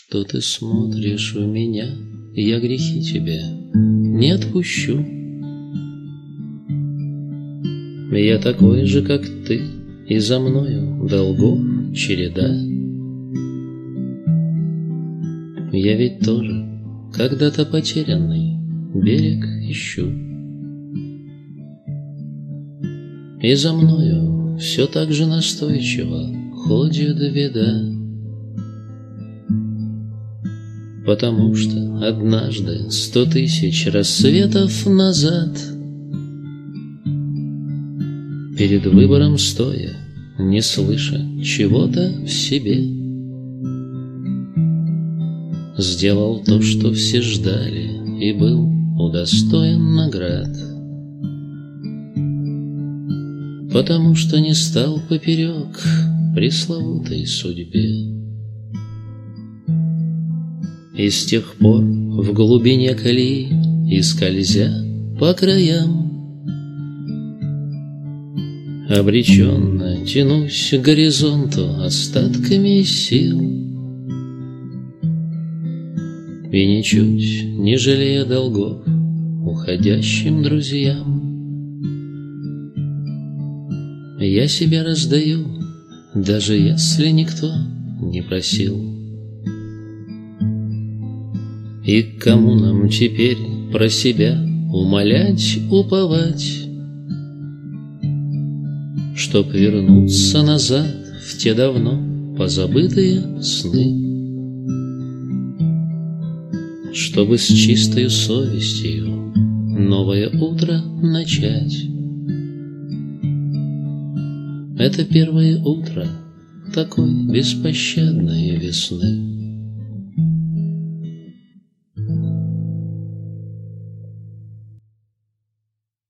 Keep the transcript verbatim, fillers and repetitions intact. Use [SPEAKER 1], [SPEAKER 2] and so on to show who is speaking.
[SPEAKER 1] Что ты смотришь в меня, я грехи тебе не отпущу. Я такой же, как ты, и за мною долгов череда. Я ведь тоже когда-то потерянный берег ищу. И за мною все так же настойчиво ходит беда. Потому что однажды, сто тысяч рассветов назад, перед выбором стоя, не слыша чего-то в себе, сделал то, что все ждали, и был удостоен наград. Потому что не стал поперек пресловутой судьбе. И с тех пор в глубине колеи и скользя по краям обреченно тянусь к горизонту остатками сил. И ничуть не жалея долгов уходящим друзьям, я себя раздаю, даже если никто не просил. И к кому нам теперь про себя умолять, уповать, чтоб вернуться назад в те давно позабытые сны, чтобы с чистою совестью новое утро начать. Это первое утро такой беспощадной весны.